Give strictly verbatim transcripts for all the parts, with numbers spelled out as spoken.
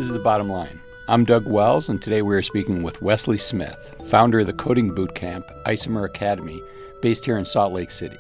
This is The Bottom Line. I'm Doug Wells, and today we are speaking with Wesley Smith, founder of the coding bootcamp, Isomer Academy, based here in Salt Lake City.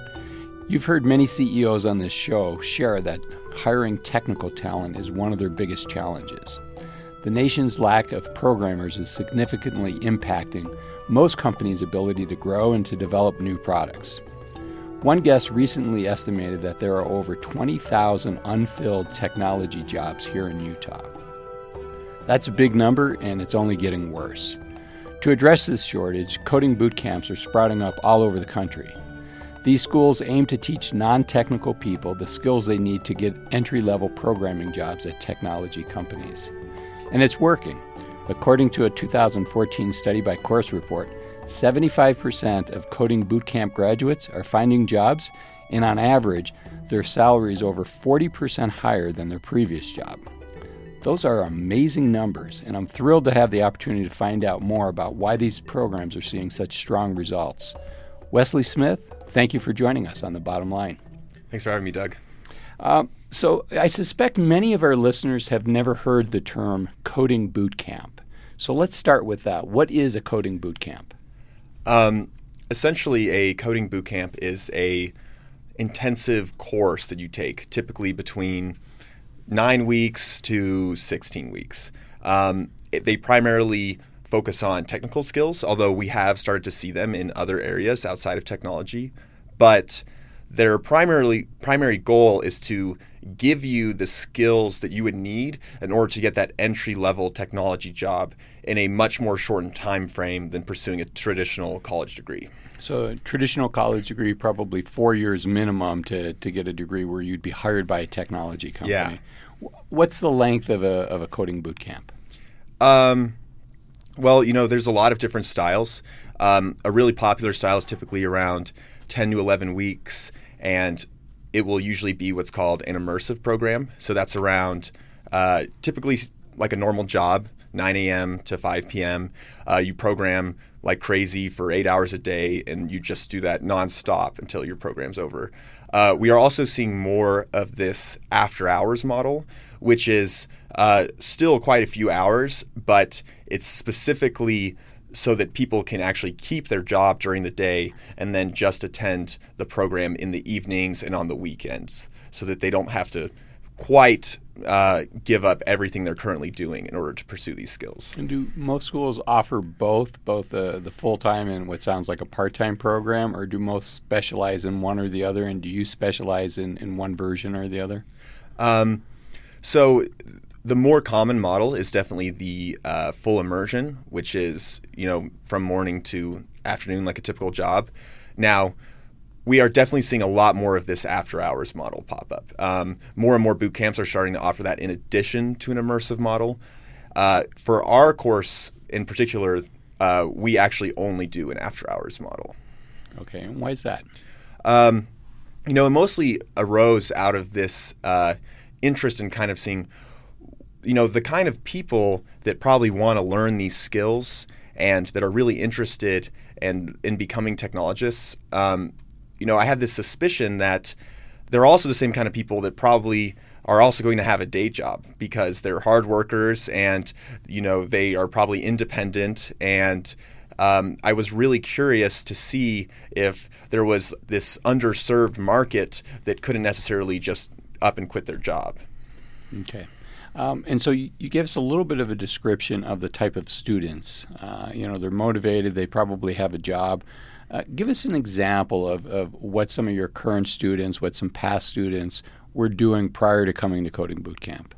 You've heard many C E Os on this show share that hiring technical talent is one of their biggest challenges. The nation's lack of programmers is significantly impacting most companies' ability to grow and to develop new products. One guest recently estimated that there are over twenty thousand unfilled technology jobs here in Utah. That's a big number, and it's only getting worse. To address this shortage, coding boot camps are sprouting up all over the country. These schools aim to teach non-technical people the skills they need to get entry-level programming jobs at technology companies. And it's working. According to a two thousand fourteen study by Course Report, seventy-five percent of coding bootcamp graduates are finding jobs, and on average, their salary is over forty percent higher than their previous job. Those are amazing numbers, and I'm thrilled to have the opportunity to find out more about why these programs are seeing such strong results. Wesley Smith, thank you for joining us on The Bottom Line. Thanks for having me, Doug. Um, so I suspect many of our listeners have never heard the term coding bootcamp. So let's start with that. What is a coding bootcamp? Um, essentially, a coding bootcamp is a intensive course that you take, typically between nine weeks to sixteen weeks. Um, it, they primarily focus on technical skills, although we have started to see them in other areas outside of technology. But their primarily primary goal is to give you the skills that you would need in order to get that entry-level technology job in a much more shortened time frame than pursuing a traditional college degree. So a traditional college degree, probably four years minimum to, to get a degree where you'd be hired by a technology company. Yeah. What's the length of a of a coding boot camp? Um, well, you know, there's a lot of different styles. Um, a really popular style is typically around ten to eleven weeks, and it will usually be what's called an immersive program. So that's around uh, typically like a normal job, nine a.m. to five p.m. Uh, you program like crazy for eight hours a day, and you just do that nonstop until your program's over. Uh, we are also seeing more of this after-hours model, which is uh, still quite a few hours, but it's specifically so that people can actually keep their job during the day and then just attend the program in the evenings and on the weekends so that they don't have to quite uh, give up everything they're currently doing in order to pursue these skills. And do most schools offer both, both the, the full-time and what sounds like a part-time program, or do most specialize in one or the other, and do you specialize in, in one version or the other? Um, so the more common model is definitely the uh, full immersion, which is, you know, from morning to afternoon like a typical job. Now, we are definitely seeing a lot more of this after-hours model pop up. Um, more and more boot camps are starting to offer that in addition to an immersive model. Uh, for our course in particular, uh, we actually only do an after-hours model. Okay, and why is that? Um, you know, it mostly arose out of this uh, interest in kind of seeing, you know, the kind of people that probably want to learn these skills and that are really interested in, in becoming technologists. Um, you know, I have this suspicion that they're also the same kind of people that probably are also going to have a day job because they're hard workers and, you know, they are probably independent. And um, I was really curious to see if there was this underserved market that couldn't necessarily just up and quit their job. Okay. Um, and so you, you gave us a little bit of a description of the type of students. Uh, you know, they're motivated, they probably have a job. Uh, give us an example of, of what some of your current students, what some past students were doing prior to coming to Coding Bootcamp.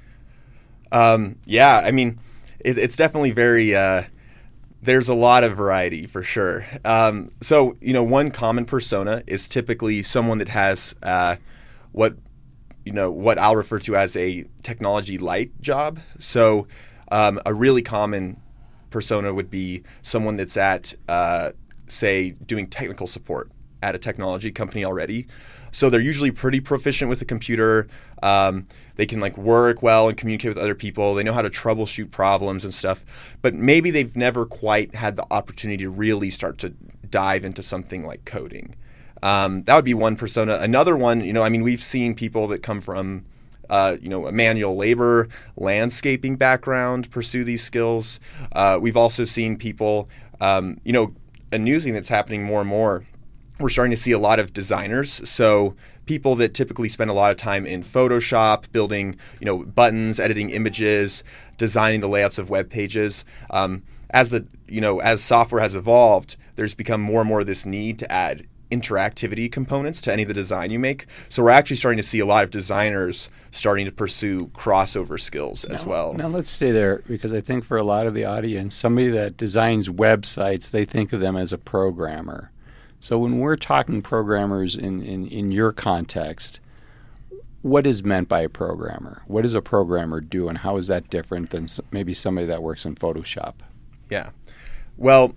Um, yeah, I mean, it, it's definitely very, uh, there's a lot of variety for sure. Um, so, you know, one common persona is typically someone that has uh, what, you know, what I'll refer to as a technology light job. So um, a really common persona would be someone that's at uh, say, doing technical support at a technology company already. So they're usually pretty proficient with a computer. Um, they can like work well and communicate with other people. They know how to troubleshoot problems and stuff. But maybe they've never quite had the opportunity to really start to dive into something like coding. Um, that would be one persona. Another one, you know, I mean, we've seen people that come from uh, you know, a manual labor, landscaping background pursue these skills. Uh, we've also seen people, um, you know, a new thing that's happening more and more, we're starting to see a lot of designers. So people that typically spend a lot of time in Photoshop, building, you know, buttons, editing images, designing the layouts of web pages. Um, as the, you know, as software has evolved, there's become more and more this need to add interactivity components to any of the design you make. So we're actually starting to see a lot of designers starting to pursue crossover skills as now, well. Now let's stay there, because I think for a lot of the audience, somebody that designs websites, they think of them as a programmer. So when we're talking programmers in, in, in your context, what is meant by a programmer? What does a programmer do, and how is that different than maybe somebody that works in Photoshop? Yeah. Well,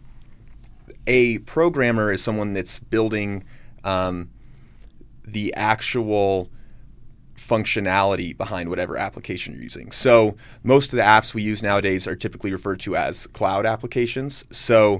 a programmer is someone that's building um, the actual functionality behind whatever application you're using. So most of the apps we use nowadays are typically referred to as cloud applications. So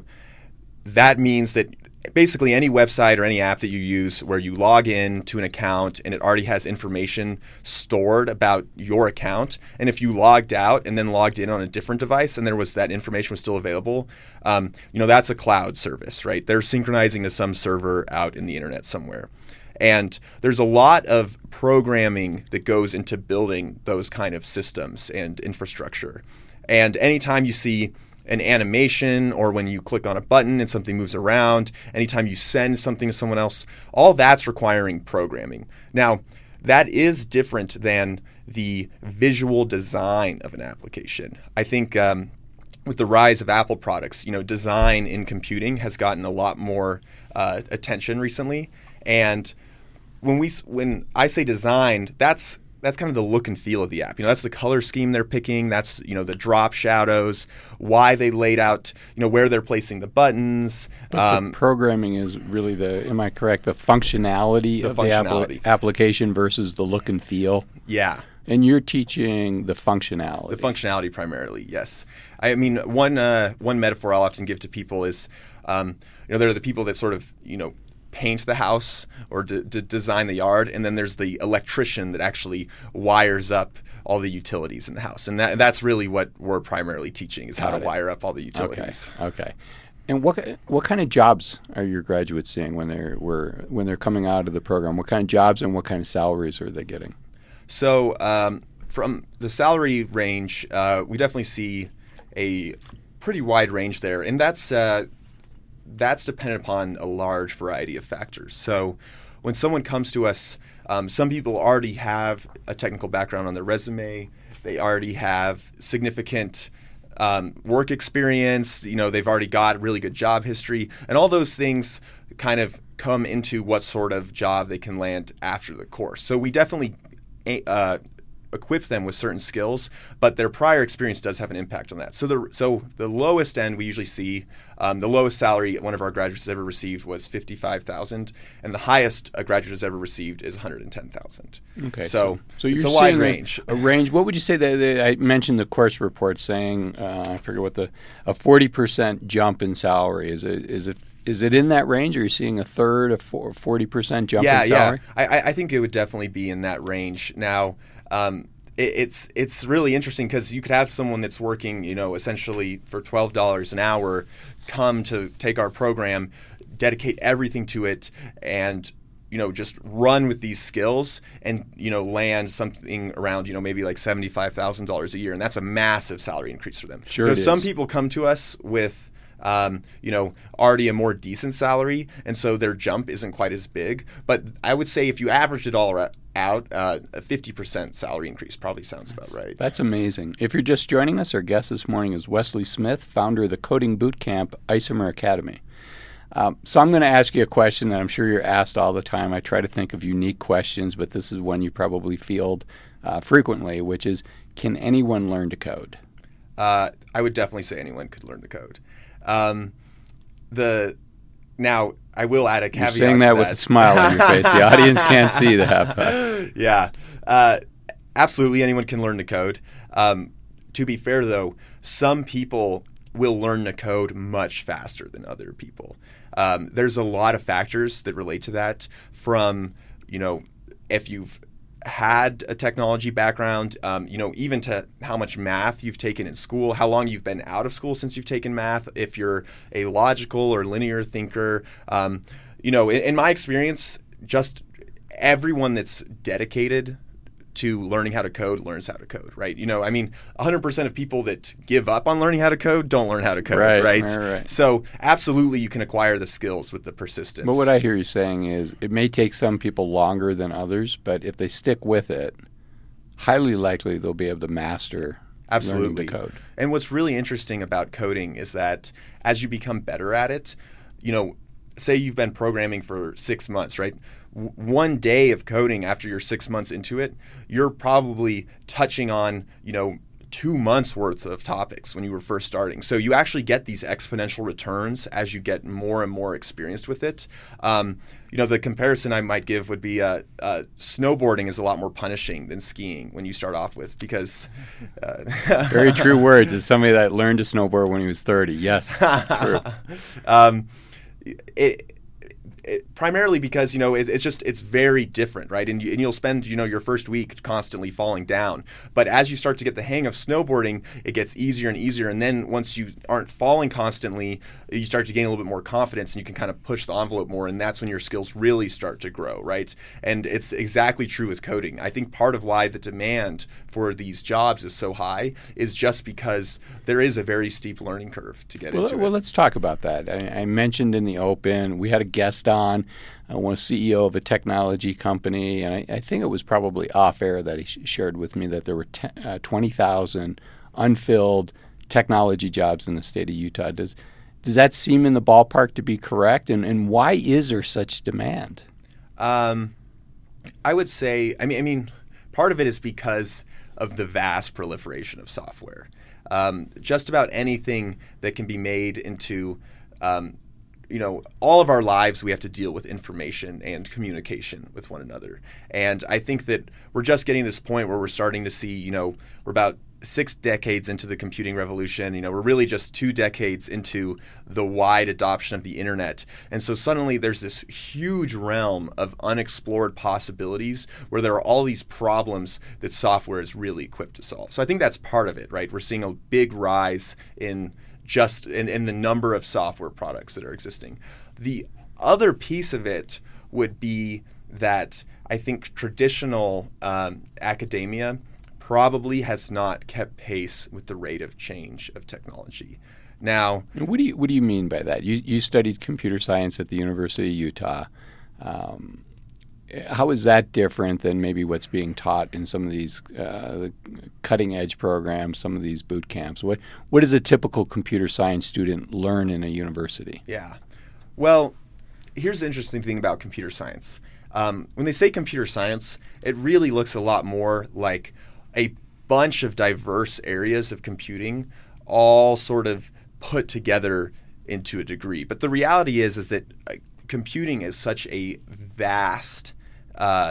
that means that basically any website or any app that you use where you log in to an account and it already has information stored about your account, and if you logged out and then logged in on a different device and there was that information was still available, um, you know, that's a cloud service, right? They're synchronizing to some server out in the internet somewhere. And there's a lot of programming that goes into building those kind of systems and infrastructure. And anytime you see an animation, or when you click on a button and something moves around, anytime you send something to someone else, all that's requiring programming. Now, that is different than the visual design of an application. I think um, with the rise of Apple products, you know, design in computing has gotten a lot more uh, attention recently. And when we when I say design, that's That's kind of the look and feel of the app. You know, that's the color scheme they're picking. That's, you know, the drop shadows, why they laid out, you know, where they're placing the buttons. But um, the programming is really the, am I correct, the functionality the of functionality. the app- application versus the look and feel? Yeah. And you're teaching the functionality. The functionality primarily, yes. I mean, one uh, one metaphor I'll often give to people is, um, you know, there are the people that sort of, you know, paint the house or d- d- design the yard, and then there's the electrician that actually wires up all the utilities in the house. And that, that's really what we're primarily teaching, is how Got to it. wire up all the utilities. Okay. Okay. And what what kind of jobs are your graduates seeing when they're were when they're coming out of the program? What kind of jobs and what kind of salaries are they getting? So um, from the salary range, uh, we definitely see a pretty wide range there, and that's uh, that's dependent upon a large variety of factors. So when someone comes to us, um, some people already have a technical background on their resume. They already have significant um, work experience. You know, they've already got really good job history, and all those things kind of come into what sort of job they can land after the course. So we definitely uh, equip them with certain skills, but their prior experience does have an impact on that. So the so the lowest end we usually see, um, the lowest salary one of our graduates has ever received was fifty-five thousand dollars, and the highest a graduate has ever received is one hundred ten thousand dollars. Okay, so, so, so it's you're a wide seeing range. A, a range. What would you say that, that I mentioned the course report saying uh, I forget what the a forty percent jump in salary is. It is it Is it in that range, or are you seeing a third, a forty percent jump yeah, in salary? Yeah, I, I think it would definitely be in that range. Now, um, it, it's it's really interesting because you could have someone that's working, you know, essentially for twelve dollars an hour, come to take our program, dedicate everything to it, and you know, just run with these skills and, you know, land something around, you know, maybe like seventy-five thousand dollars a year. And that's a massive salary increase for them. Sure, you know, it some is. people come to us with Um, you know, already a more decent salary, and so their jump isn't quite as big. But I would say if you averaged it all ra- out, uh, a fifty percent salary increase probably sounds That's, about right. That's amazing. If you're just joining us, our guest this morning is Wesley Smith, founder of the coding bootcamp Isomer Academy. Um, so I'm going to ask you a question that I'm sure you're asked all the time. I try to think of unique questions, but this is one you probably field uh, frequently, which is, can anyone learn to code? Uh, I would definitely say anyone could learn to code. Um, the now I will add a caveat. You're saying that, to with that. a smile on your face. The audience can't see that. But. Yeah, uh, absolutely anyone can learn to code. Um, to be fair, though, some people will learn to code much faster than other people. Um, there's a lot of factors that relate to that. From you know, if you've had a technology background, um, you know, even to how much math you've taken in school, how long you've been out of school since you've taken math, if you're a logical or linear thinker. Um, you know, in, in my experience, just everyone that's dedicated to learning how to code learns how to code, right? You know, I mean, one hundred percent of people that give up on learning how to code don't learn how to code, right? right? right, right. So absolutely you can acquire the skills with the persistence. But what I hear you saying is it may take some people longer than others, but if they stick with it, highly likely they'll be able to master Absolutely. learning the code. And what's really interesting about coding is that as you become better at it, you know, say you've been programming for six months, right? W- one day of coding after you're six months into it, you're probably touching on, you know, two months worth of topics when you were first starting. So you actually get these exponential returns as you get more and more experienced with it. Um, you know, the comparison I might give would be uh, uh, snowboarding is a lot more punishing than skiing when you start off with because... Uh, Very true words as somebody that learned to snowboard when he was thirty. Yes, true. um, It, it, primarily because, you know, it, it's just, it's very different, right? And, you, and you'll spend, you know, your first week constantly falling down. But as you start to get the hang of snowboarding, it gets easier and easier. And then once you aren't falling constantly, you start to gain a little bit more confidence and you can kind of push the envelope more. And that's when your skills really start to grow, right? And it's exactly true with coding. I think part of why the demand for these jobs is so high is just because there is a very steep learning curve to get well, into well, it. let's talk about that. I, I mentioned in the open, we had a guest on, uh, one C E O of a technology company, and I, I think it was probably off air that he sh- shared with me that there were ten, uh, twenty thousand unfilled technology jobs in the state of Utah. Does does that seem in the ballpark to be correct? And, and why is there such demand? Um, I would say, I mean, I mean, part of it is because of the vast proliferation of software. Um, just about anything that can be made into, um, you know, all of our lives, we have to deal with information and communication with one another. And I think that we're just getting to this point where we're starting to see, you know, we're about six decades into the computing revolution. You know, we're really just two decades into the wide adoption of the internet. And so suddenly there's this huge realm of unexplored possibilities where there are all these problems that software is really equipped to solve. So I think that's part of it, right? We're seeing a big rise in just in, in the number of software products that are existing. The other piece of it would be that I think traditional um, academia probably has not kept pace with the rate of change of technology. Now, what do you what do you mean by that? You you studied computer science at the University of Utah. Um, how is that different than maybe what's being taught in some of these uh, cutting edge programs, some of these boot camps? What what does a typical computer science student learn in a university? Yeah, well, here's the interesting thing about computer science. Um, when they say computer science, it really looks a lot more like a bunch of diverse areas of computing all sort of put together into a degree. But the reality is is that uh, computing is such a vast uh,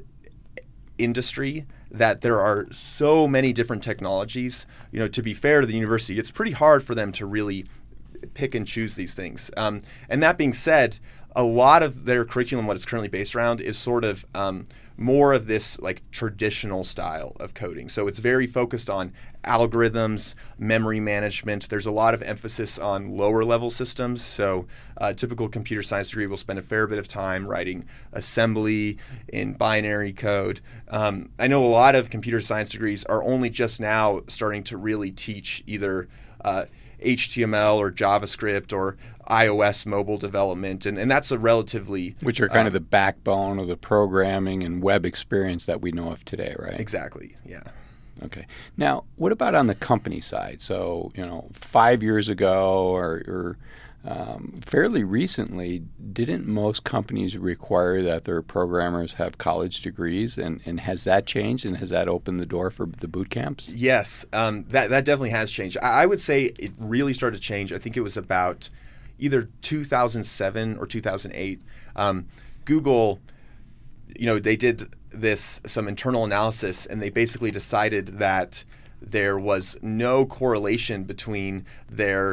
industry that there are so many different technologies. You know, to be fair to the university, it's pretty hard for them to really pick and choose these things. Um, and that being said, a lot of their curriculum, what it's currently based around, is sort of um, more of this like traditional style of coding. So it's very focused on algorithms, memory management. There's a lot of emphasis on lower level systems. So a typical computer science degree will spend a fair bit of time writing assembly in binary code. Um, I know a lot of computer science degrees are only just now starting to really teach either uh, H T M L or JavaScript or iOS mobile development, and, and that's a relatively... Which are kind um, of the backbone of the programming and web experience that we know of today, right? Exactly, yeah. Okay. Now, what about on the company side? So, you know, five years ago or, or um, fairly recently, didn't most companies require that their programmers have college degrees? And, and has that changed, and has that opened the door for the boot camps? Yes, um, that, that definitely has changed. I, I would say it really started to change. I think it was about either two thousand seven or two thousand eight. Um, Google, you know, they did this, some internal analysis, and they basically decided that there was no correlation between their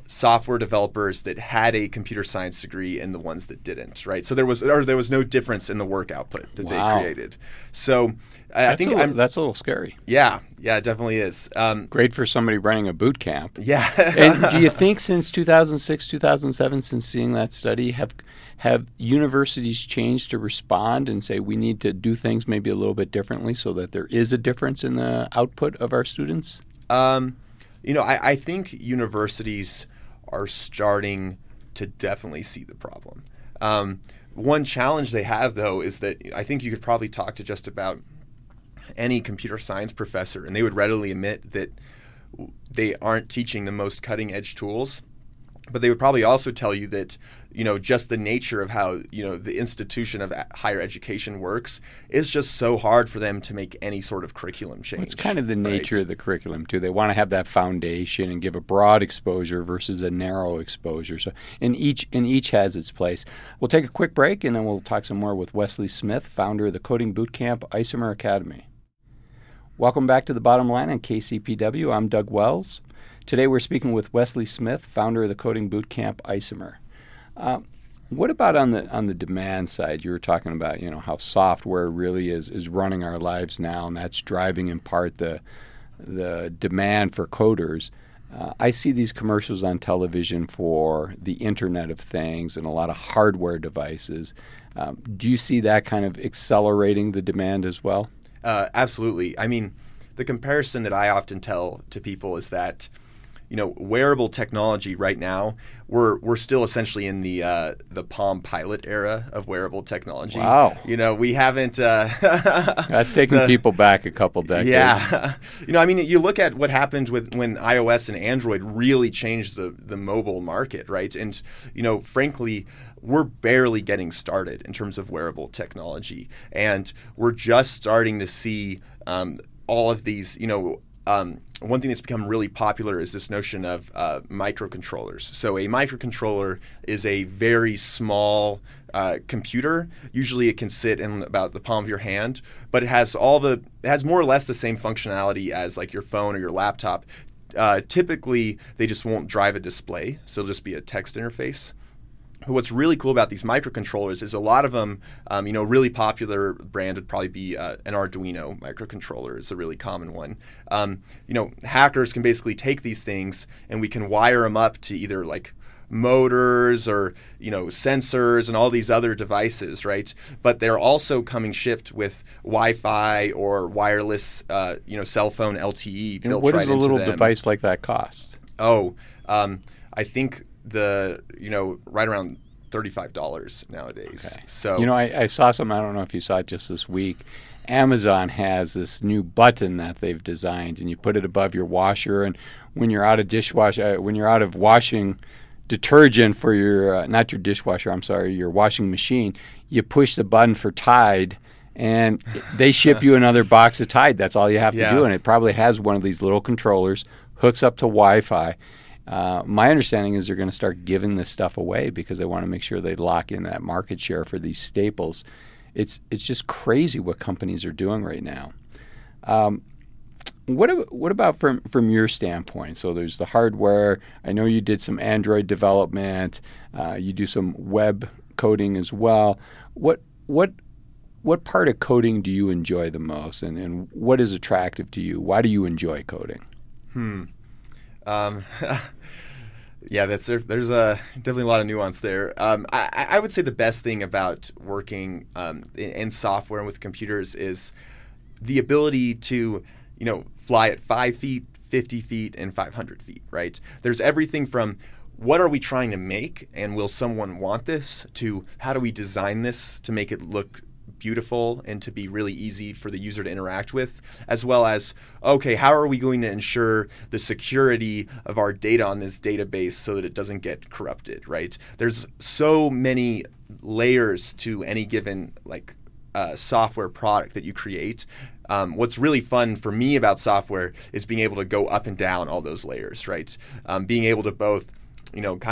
software developers that had a computer science degree and the ones that didn't, right? So there was or there was no difference in the work output that Wow. they created. So That's I think a little, I'm, that's a little scary. yeah, yeah, it definitely is. Um, Great for somebody running a boot camp. yeah. And do you think since two thousand six, two thousand seven, since seeing that study, have have universities changed to respond and say we need to do things maybe a little bit differently so that there is a difference in the output of our students? Um, you know, I, I think universities are starting to definitely see the problem. Um, one challenge they have, though, is that I think you could probably talk to just about any computer science professor, and they would readily admit that they aren't teaching the most cutting-edge tools. But they would probably also tell you that, you know, just the nature of how, you know, the institution of higher education works is just so hard for them to make any sort of curriculum change. Well, it's kind of the nature right? of the curriculum, too. They want to have that foundation and give a broad exposure versus a narrow exposure. So, and each, and each has its place. We'll take a quick break, and then we'll talk some more with Wesley Smith, founder of the Coding Bootcamp Isomer Academy. Welcome back to The Bottom Line on K C P W. I'm Doug Wells. Today we're speaking with Wesley Smith, founder of the Coding Bootcamp Isomer. Uh, what about on the on the demand side? You were talking about, you know, how software really is is running our lives now, and that's driving in part the the demand for coders. Uh, I see these commercials on television for the Internet of Things and a lot of hardware devices. Um, do you see that kind of accelerating the demand as well? Uh, absolutely. I mean, the comparison that I often tell to people is that, you know, wearable technology right now, we're we're still essentially in the uh, the Palm Pilot era of wearable technology. Wow. You know, we haven't. Uh, That's taking the, people back a couple decades. Yeah. You know, I mean, you look at what happened with when iOS and Android really changed the the mobile market, right? And, you know, frankly, we're barely getting started in terms of wearable technology, and we're just starting to see um, all of these, you know. Um, one thing that's become really popular is this notion of uh, microcontrollers. So a microcontroller is a very small uh, computer. Usually it can sit in about the palm of your hand, but it has all the it has more or less the same functionality as like your phone or your laptop. Uh, typically, they just won't drive a display, so it'll just be a text interface. But what's really cool about these microcontrollers is a lot of them, um, you know, really popular brand would probably be uh, an Arduino microcontroller is a really common one. Um, you know, hackers can basically take these things and we can wire them up to either like motors or, you know, sensors and all these other devices, right? But they're also coming shipped with Wi-Fi or wireless, uh, you know, cell phone L T E And built what right does a into little them. device like that cost? Oh, um, I think the, you know, right around thirty-five dollars nowadays. Okay. So, you know, I, I saw some, I don't know if you saw it just this week. Amazon has this new button that they've designed, and you put it above your washer, and when you're out of dishwasher, uh, when you're out of washing detergent for your, uh, not your dishwasher, I'm sorry, your washing machine, you push the button for Tide, and they ship you another box of Tide. That's all you have Yeah. to do, and it probably has one of these little controllers, hooks up to Wi-Fi. Uh, my understanding is they're going to start giving this stuff away because they want to make sure they lock in that market share for these staples. It's it's just crazy what companies are doing right now. Um, what ab- what about from from your standpoint? So there's the hardware. I know you did some Android development. Uh, you do some web coding as well. What what what part of coding do you enjoy the most, and, and what is attractive to you? Why do you enjoy coding? Hmm. Um, yeah, that's there, there's a definitely a lot of nuance there. Um, I, I would say the best thing about working um, in, in software and with computers is the ability to, you know, fly at five feet, fifty feet, and five hundred feet. Right? There's everything from what are we trying to make, and will someone want this, to how do we design this to make it look beautiful and to be really easy for the user to interact with, as well as, okay, how are we going to ensure the security of our data on this database so that it doesn't get corrupted, right? There's so many layers to any given like uh, software product that you create. Um, what's really fun for me about software is being able to go up and down all those layers, right? Um, being able to both, you know, kind of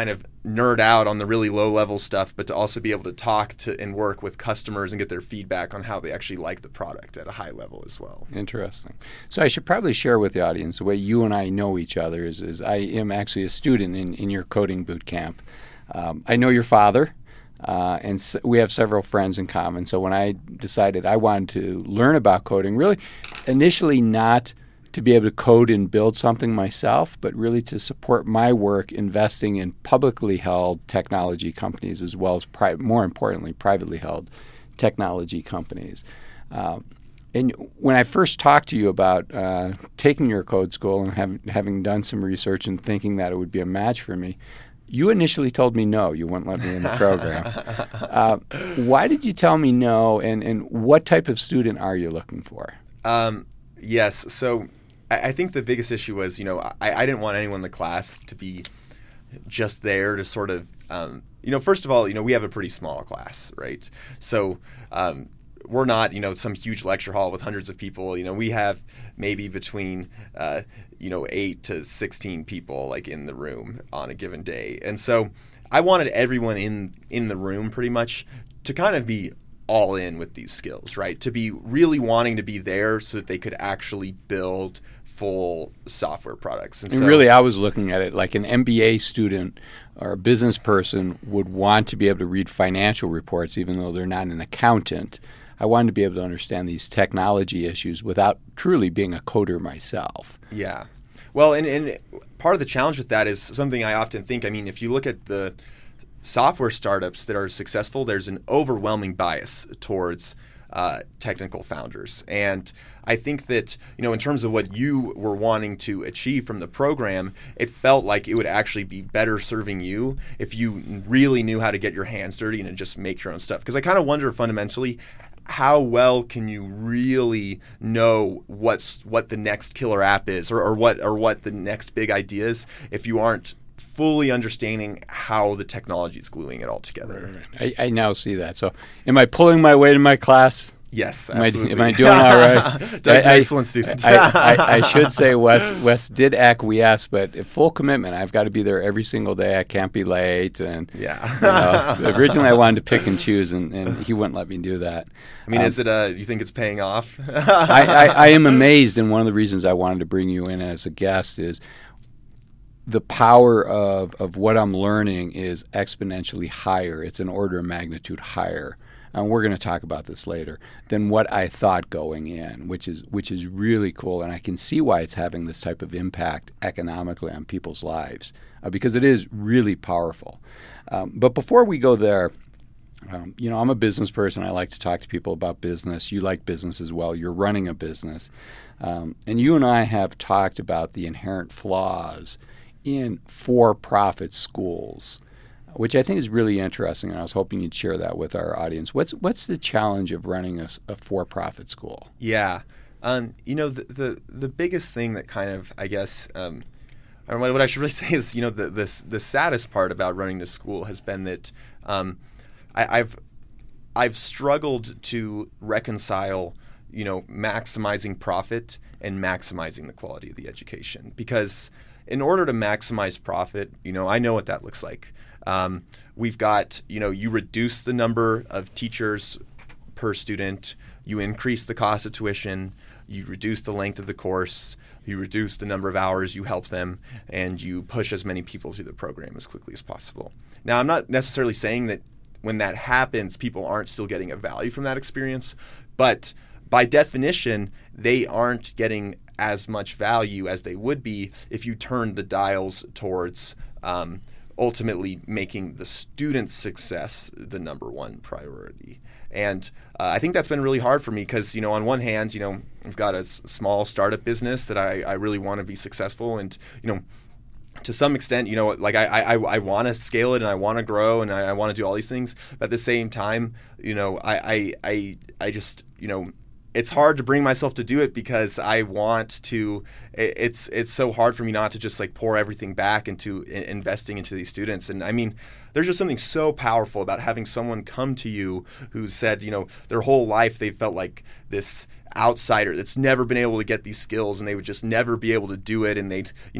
nerd out on the really low level stuff, but to also be able to talk to and work with customers and get their feedback on how they actually like the product at a high level as well. Interesting. So I should probably share with the audience the way you and I know each other is, is I am actually a student in, in your coding boot camp. Um, I know your father, uh, and s- we have several friends in common. So when I decided I wanted to learn about coding, really initially not to be able to code and build something myself, but really to support my work investing in publicly held technology companies as well as, pri- more importantly, privately held technology companies. Um, and when I first talked to you about uh, taking your code school and have, having done some research and thinking that it would be a match for me, you initially told me no, you wouldn't let me in the program. uh, why did you tell me no, and, and what type of student are you looking for? Um, yes, so I think the biggest issue was, you know, I, I didn't want anyone in the class to be just there to sort of, um, you know, first of all, you know, we have a pretty small class, right? So um, we're not, you know, some huge lecture hall with hundreds of people. You know, we have maybe between, uh, you know, eight to sixteen people like in the room on a given day. And so I wanted everyone in, in the room pretty much to kind of be all in with these skills, right? To be really wanting to be there so that they could actually build full software products. And, and so, really, I was looking at it like an M B A student or a business person would want to be able to read financial reports even though they're not an accountant. I wanted to be able to understand these technology issues without truly being a coder myself. Yeah. Well, and, and part of the challenge with that is something I often think, I mean, if you look at the software startups that are successful, there's an overwhelming bias towards uh, technical founders. And I think that, you know, in terms of what you were wanting to achieve from the program, it felt like it would actually be better serving you if you really knew how to get your hands dirty and just make your own stuff. Because I kind of wonder fundamentally, how well can you really know what's what the next killer app is, or, or what or what the next big idea is, if you aren't fully understanding how the technology is gluing it all together. Right, right. I, I now see that. So am I pulling my weight in my class? Yes, am absolutely. I, am I doing all right? Doug's I, an excellent student. I, I, I should say Wes, Wes did acquiesce, but at full commitment. I've got to be there every single day. I can't be late. And yeah. you know, originally I wanted to pick and choose, and, and he wouldn't let me do that. I mean, um, is it? Uh, you think it's paying off? I, I, I am amazed, and one of the reasons I wanted to bring you in as a guest is the power of, of what I'm learning is exponentially higher. It's an order of magnitude higher. And we're going to talk about this later, than what I thought going in, which is which is really cool. And I can see why it's having this type of impact economically on people's lives, uh, because it is really powerful. Um, but before we go there, um, you know, I'm a business person. I like to talk to people about business. You like business as well. You're running a business. Um, and you and I have talked about the inherent flaws in for-profit schools, which I think is really interesting, and I was hoping you'd share that with our audience. What's what's the challenge of running a, a for-profit school? Yeah, um, you know, the, the the biggest thing that kind of, I guess, um, or what I should really say is, you know, the the, the saddest part about running the school has been that um, I, I've I've struggled to reconcile, you know, maximizing profit and maximizing the quality of the education, because in order to maximize profit, you know, I know what that looks like. Um, we've got, you know, you reduce the number of teachers per student, you increase the cost of tuition, you reduce the length of the course, you reduce the number of hours you help them, and you push as many people through the program as quickly as possible. Now, I'm not necessarily saying that when that happens, people aren't still getting a value from that experience, but by definition, they aren't getting as much value as they would be if you turn the dials towards um, ultimately making the student's success the number one priority. And uh, I think that's been really hard for me because, you know, on one hand, you know, I've got a s- small startup business that I, I really want to be successful, and, you know, to some extent, you know, like I I, I want to scale it and I want to grow and I, I want to do all these things. But at the same time, you know, I, I I I just, you know, it's hard to bring myself to do it because I want to. It's it's so hard for me not to just like pour everything back into investing into these students. And I mean, there's just something so powerful about having someone come to you who said, you know, their whole life they felt like this outsider that's never been able to get these skills, and they would just never be able to do it, and they'd, you know,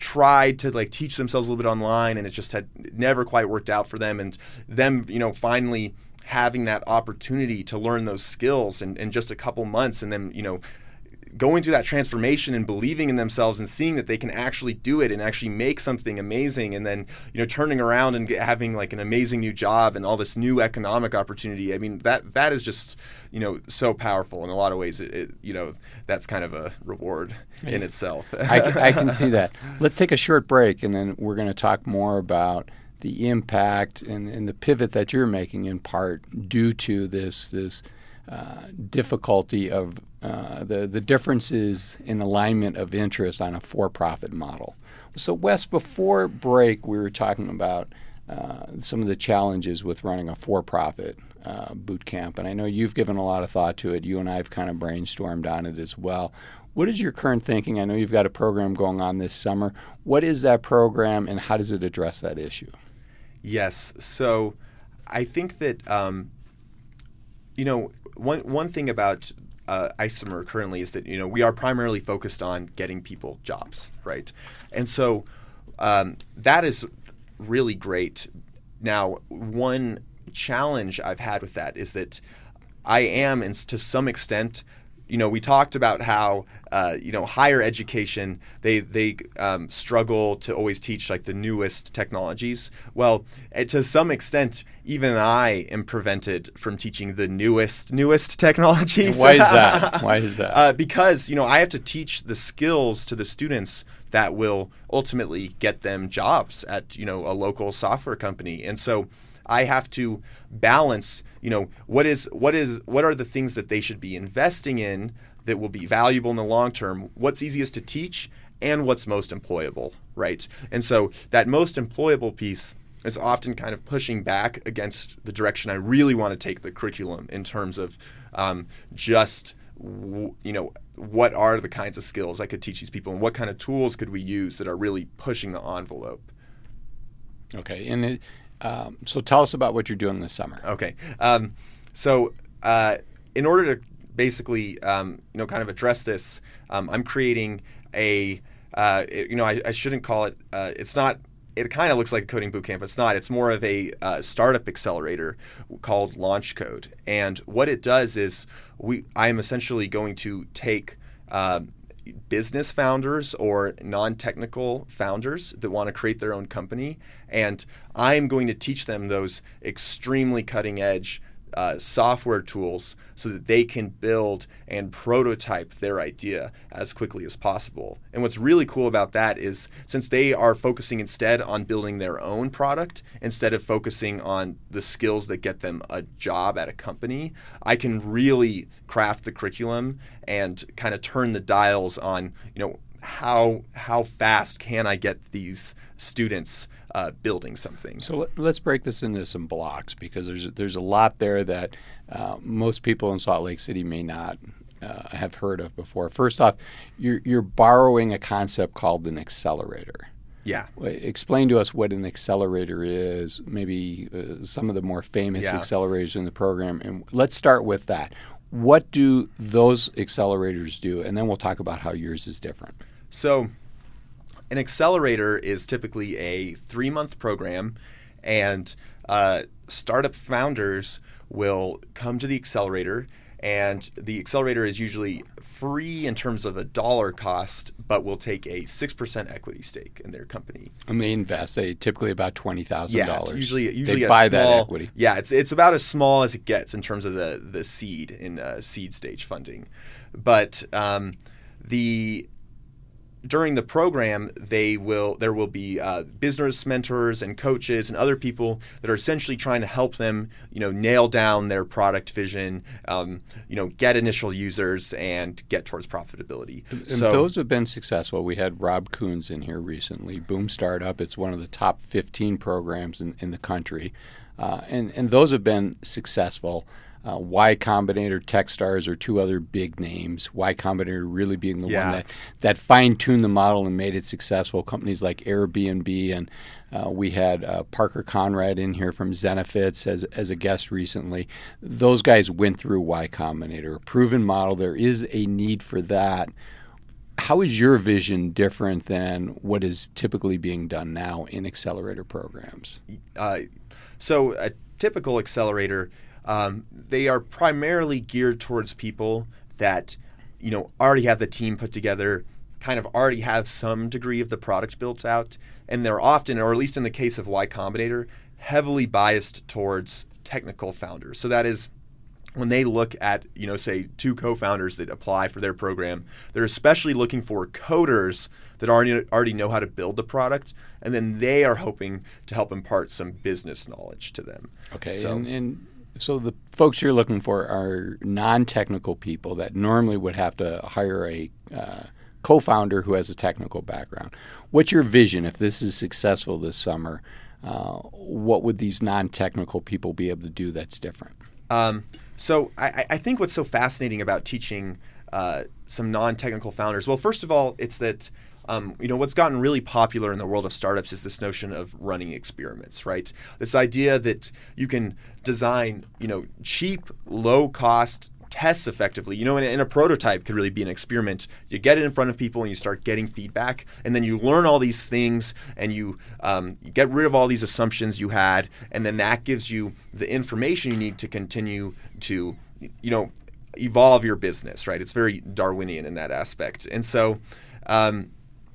tried to like teach themselves a little bit online, and it just had never quite worked out for them. And them, you know, finally having that opportunity to learn those skills in, in just a couple months, and then, you know, going through that transformation and believing in themselves and seeing that they can actually do it and actually make something amazing, and then, you know, turning around and get, having like an amazing new job and all this new economic opportunity. I mean, that that is just, you know, so powerful in a lot of ways. It, it you know, that's kind of a reward in yeah. itself. I, I can see that. Let's take a short break, and then we're going to talk more about the impact and, and the pivot that you're making in part due to this this uh, difficulty of uh, the, the differences in alignment of interest on a for-profit model. So, Wes, before break, we were talking about uh, some of the challenges with running a for-profit uh, boot camp, and I know you've given a lot of thought to it. You and I have kind of brainstormed on it as well. What is your current thinking? I know you've got a program going on this summer. What is that program, and how does it address that issue? Yes. So I think that, um, you know, one one thing about uh, Isomer currently is that, you know, we are primarily focused on getting people jobs, right? And so um, that is really great. Now, one challenge I've had with that is that I am, and to some extent, you know, we talked about how, uh, you know, higher education, they they um, struggle to always teach like the newest technologies. Well, to some extent, even I am prevented from teaching the newest, newest technologies. Why is that? Why is that? Uh, because, you know, I have to teach the skills to the students that will ultimately get them jobs at, you know, a local software company. And so I have to balance, you know, what is what is what are the things that they should be investing in that will be valuable in the long term, what's easiest to teach, and what's most employable, right? And so that most employable piece is often kind of pushing back against the direction I really want to take the curriculum in terms of um, just, w- you know, what are the kinds of skills I could teach these people, and what kind of tools could we use that are really pushing the envelope. Okay, and it, Um, so tell us about what you're doing this summer. Okay. Um, so uh, in order to basically, um, you know, kind of address this, um, I'm creating a, uh, it, you know, I, I shouldn't call it, uh, it's not, it kind of looks like a coding bootcamp. It's not. It's more of a uh, startup accelerator called Launch Code. And what it does is we, I'm essentially going to take um, business founders or non-technical founders that want to create their own company, and I'm going to teach them those extremely cutting-edge uh, software tools so that they can build and prototype their idea as quickly as possible. And what's really cool about that is, since they are focusing instead on building their own product instead of focusing on the skills that get them a job at a company, I can really craft the curriculum and kind of turn the dials on, you know, how how fast can I get these students uh, building something. So let's break this into some blocks, because there's there's a lot there that uh, most people in Salt Lake City may not uh, have heard of before. First off, you're you're borrowing a concept called an accelerator. Yeah. Explain to us what an accelerator is, maybe uh, some of the more famous yeah. accelerators in the program, and let's start with that. What do those accelerators do? And then we'll talk about how yours is different. So an accelerator is typically a three-month program, and uh, startup founders will come to the accelerator, and the accelerator is usually free in terms of a dollar cost, but will take a six percent equity stake in their company. And they invest, they typically about twenty thousand dollars. Yeah, usually, usually they a buy small, that equity. Yeah, it's it's about as small as it gets in terms of the, the seed in uh, seed stage funding. But um, the during the program, they will there will be uh, business mentors and coaches and other people that are essentially trying to help them, you know, nail down their product vision, um, you know, get initial users and get towards profitability. And so those have been successful. We had Rob Coons in here recently, Boom Startup. It's one of the top fifteen programs in, in the country, uh, and and those have been successful. Uh, Y Combinator, Techstars are two other big names. Y Combinator really being the yeah. one that, that fine-tuned the model and made it successful. Companies like Airbnb, and uh, we had uh, Parker Conrad in here from Zenefits as, as a guest recently. Those guys went through Y Combinator, a proven model. There is a need for that. how is your vision different than what is typically being done now in accelerator programs? Uh, so a typical accelerator, um, they are primarily geared towards people that, you know, already have the team put together, kind of already have some degree of the product built out, and they're often, or at least in the case of Y Combinator, heavily biased towards technical founders. So that is, when they look at, you know, say two co-founders that apply for their program, they're especially looking for coders that already already know how to build the product, and then they are hoping to help impart some business knowledge to them. Okay, so, and, and so the folks you're looking for are non-technical people that normally would have to hire a uh, co-founder who has a technical background. What's your vision if this is successful this summer? Uh, what would these non-technical people be able to do that's different? Um, so I, I think what's so fascinating about teaching uh, some non-technical founders, well, first of all, it's that um, you know what's gotten really popular in the world of startups is this notion of running experiments, right? This idea that you can design, you know, cheap, low-cost tests effectively. You know, in a, in a prototype could really be an experiment. You get it in front of people and you start getting feedback, and then you learn all these things, and you, um, you get rid of all these assumptions you had, and then that gives you the information you need to continue to, you know, evolve your business, right? It's very Darwinian in that aspect. And so um,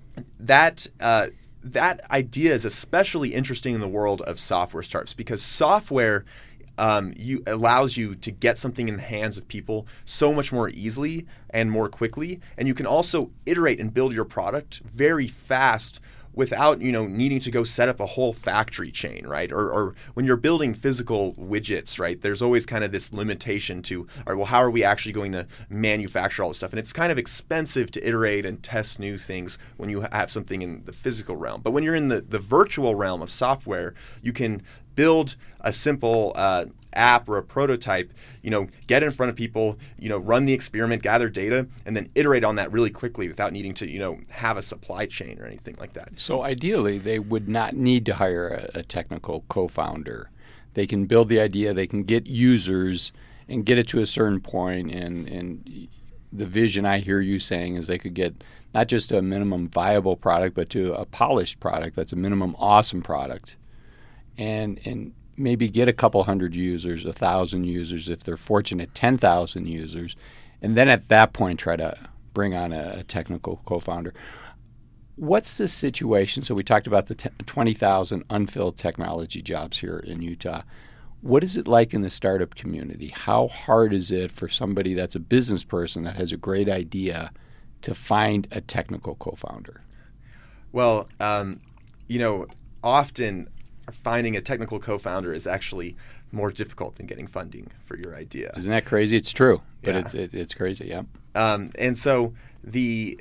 that uh, that idea is especially interesting in the world of software startups, because software Um, you allows you to get something in the hands of people so much more easily and more quickly, and you can also iterate and build your product very fast without, you know, needing to go set up a whole factory chain, right? Or, or when you're building physical widgets, right, there's always kind of this limitation to, all right, well, how are we actually going to manufacture all this stuff? And it's kind of expensive to iterate and test new things when you have something in the physical realm. But when you're in the, the virtual realm of software, you can build a simple uh, app or a prototype, you know, get in front of people, you know, run the experiment, gather data, and then iterate on that really quickly without needing to, you know, have a supply chain or anything like that. So ideally, they would not need to hire a, a technical co-founder. They can build the idea, they can get users and get it to a certain point, and, and the vision I hear you saying is they could get not just a minimum viable product, but to a polished product that's a minimum awesome product. And and maybe get a couple hundred users, a thousand users, if they're fortunate, ten thousand users, and then at that point try to bring on a, a technical co-founder. What's the situation? So we talked about the t- twenty thousand unfilled technology jobs here in Utah. What is it like in the startup community? How hard is it for somebody that's a business person that has a great idea to find a technical co-founder? Well, um, you know, often finding a technical co-founder is actually more difficult than getting funding for your idea. Isn't that crazy? It's true, but Yeah. it's it, it's crazy, yeah. Um, and so the,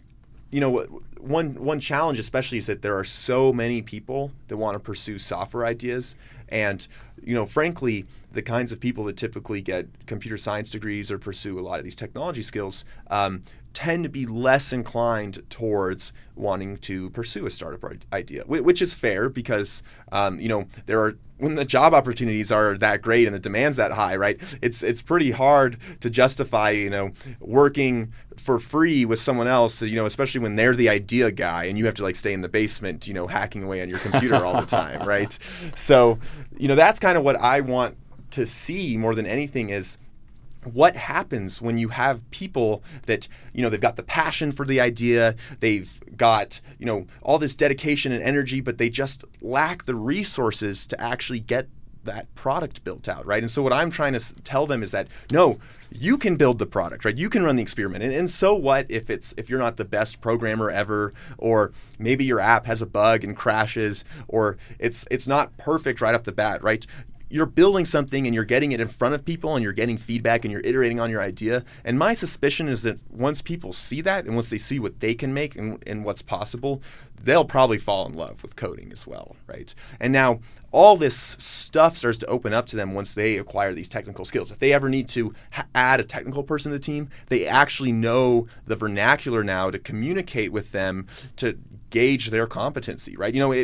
you know, one one challenge especially is that there are so many people that want to pursue software ideas, and you know, frankly, the kinds of people that typically get computer science degrees or pursue a lot of these technology skills um, tend to be less inclined towards wanting to pursue a startup idea, which is fair because, um, you know, there are, when the job opportunities are that great and the demand's that high, right, it's it's pretty hard to justify, you know, working for free with someone else, you know, especially when they're the idea guy and you have to like stay in the basement, you know, hacking away on your computer all the time, right? So, you know, that's kind of what I want to see more than anything is what happens when you have people that, you know, they've got the passion for the idea, they've got, you know, all this dedication and energy, but they just lack the resources to actually get that product built out, right? And so what I'm trying to tell them is that, no, you can build the product, right? You can run the experiment. And, and so what if it's if you're not the best programmer ever, or maybe your app has a bug and crashes, or it's it's not perfect right off the bat, right? You're building something and you're getting it in front of people and you're getting feedback and you're iterating on your idea. And my suspicion is that once people see that and once they see what they can make and, and what's possible, they'll probably fall in love with coding as well, right? And now all this stuff starts to open up to them once they acquire these technical skills. If they ever need to ha- add a technical person to the team, they actually know the vernacular now to communicate with them to gauge their competency, right? You know, it,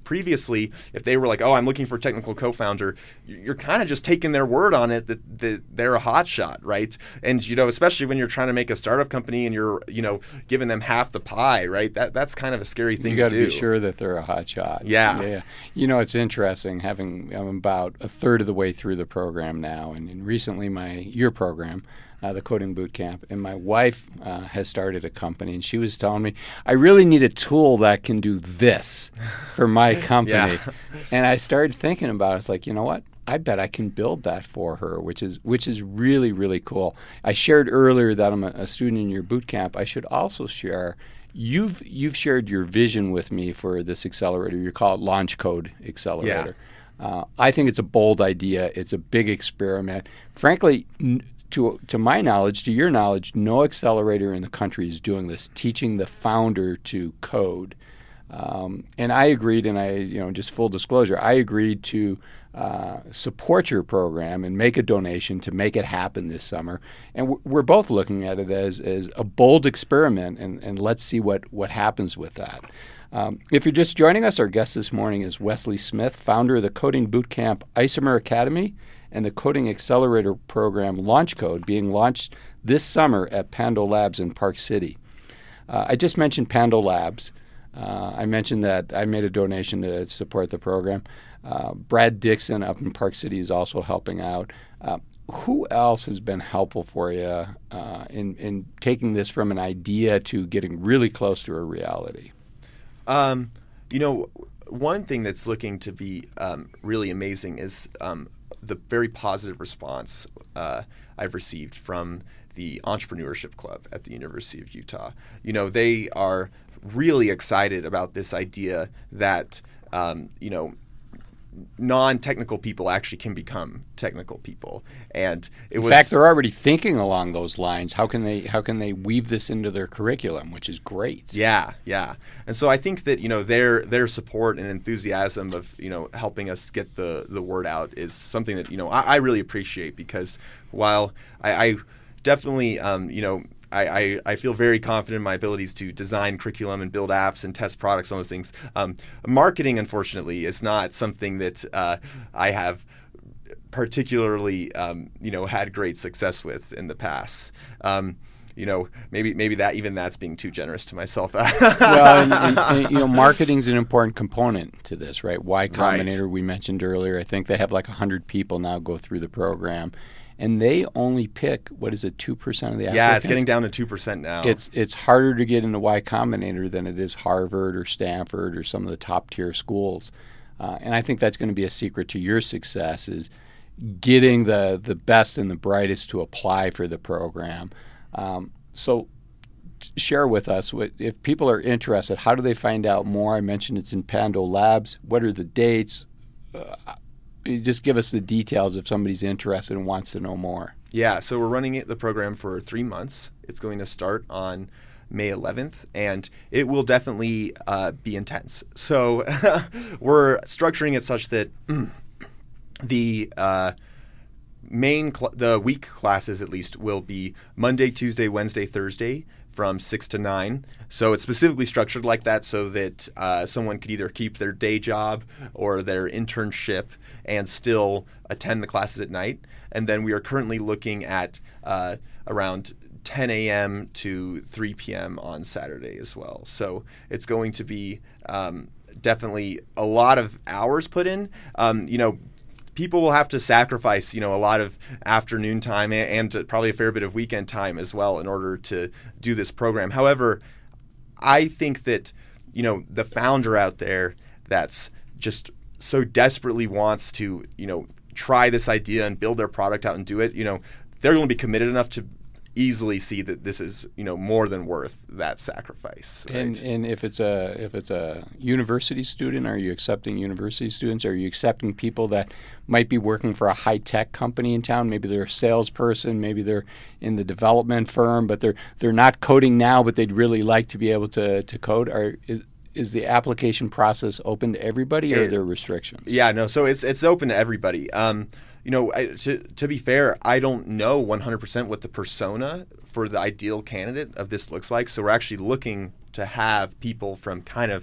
previously, if they were like, oh, I'm looking for a technical co-founder, you're kind of just taking their word on it that, that they're a hotshot, right? And, you know, especially when you're trying to make a startup company and you're, you know, giving them half the pie, right? That That's kind of a scary thing you got to to do. be sure that they're a hotshot. Yeah. yeah. You know, it's interesting having, I'm about a third of the way through the program now, and, and recently my, your program, Uh, the Coding Boot Camp, and my wife uh, has started a company, and she was telling me, I really need a tool that can do this for my company. Yeah. And I started thinking about it. It's like, you know what? I bet I can build that for her, which is which is really, really cool. I shared earlier that I'm a, a student in your boot camp. I should also share, you've you've shared your vision with me for this accelerator. You call it Launch Code Accelerator. Yeah. Uh, I think it's a bold idea. It's a big experiment. Frankly, n- To, to my knowledge, to your knowledge, no accelerator in the country is doing this, teaching the founder to code. Um, and I agreed, and I, you know, just full disclosure, I agreed to uh, support your program and make a donation to make it happen this summer. And we're, we're both looking at it as, as a bold experiment, and, and let's see what, what happens with that. Um, if you're just joining us, our guest this morning is Wesley Smith, founder of the Coding Bootcamp Isomer Academy and the Coding Accelerator program Launch Code, being launched this summer at Pando Labs in Park City. Uh, I just mentioned Pando Labs. Uh, I mentioned that I made a donation to support the program. Uh, Brad Dixon up in Park City is also helping out. Uh, who else has been helpful for you uh, in, in taking this from an idea to getting really close to a reality? Um, you know, one thing that's looking to be um, really amazing is um, the very positive response uh, I've received from the Entrepreneurship Club at the University of Utah. You know, they are really excited about this idea that, um, you know, non-technical people actually can become technical people. And it in was, fact, they're already thinking along those lines. How can they how can they weave this into their curriculum, which is great. Yeah, yeah. And so I think that, you know, their their support and enthusiasm of, you know, helping us get the, the word out is something that, you know, I, I really appreciate, because while I, I definitely, um, you know, I, I, I feel very confident in my abilities to design curriculum and build apps and test products, all those things. Um, marketing, unfortunately, is not something that uh, I have particularly, um, you know, had great success with in the past. Um, you know, maybe maybe that even that's being too generous to myself. Well, and, and, and, you know, marketing's an important component to this, right? Y Combinator, right. We mentioned earlier. I think they have like one hundred people now go through the program. And they only pick, what is it, two percent of the applicants? Yeah, it's getting down to two percent now. It's it's harder to get into Y Combinator than it is Harvard or Stanford or some of the top-tier schools. Uh, and I think that's going to be a secret to your success, is getting the, the best and the brightest to apply for the program. Um, so share with us, what, if people are interested, how do they find out more? I mentioned it's in Pando Labs. What are the dates? Uh, Just give us the details if somebody's interested and wants to know more. Yeah, so we're running it, the program for three months. It's going to start on May eleventh, and it will definitely uh, be intense. So we're structuring it such that the uh, main, cl- the week classes at least, will be Monday, Tuesday, Wednesday, Thursday, from six to nine. So it's specifically structured like that so that uh, someone could either keep their day job or their internship and still attend the classes at night. And then we are currently looking at uh, around ten a.m. to three p.m. on Saturday as well. So it's going to be um, definitely a lot of hours put in. Um, you know, people will have to sacrifice, you know, a lot of afternoon time and, and probably a fair bit of weekend time as well in order to do this program. However, I think that, you know, the founder out there that's just so desperately wants to, you know, try this idea and build their product out and do it, you know, they're going to be committed enough to easily see that this is, you know, more than worth that sacrifice. Right? And and if it's a if it's a university student, are you accepting university students? Are you accepting people that might be working for a high tech company in town? Maybe they're a salesperson, maybe they're in the development firm, but they're they're not coding now, but they'd really like to be able to to code. Are is is the application process open to everybody, or it, are there restrictions? Yeah, no. So it's it's open to everybody. Um, You know, I, to to be fair, I don't know one hundred percent what the persona for the ideal candidate of this looks like. So we're actually looking to have people from kind of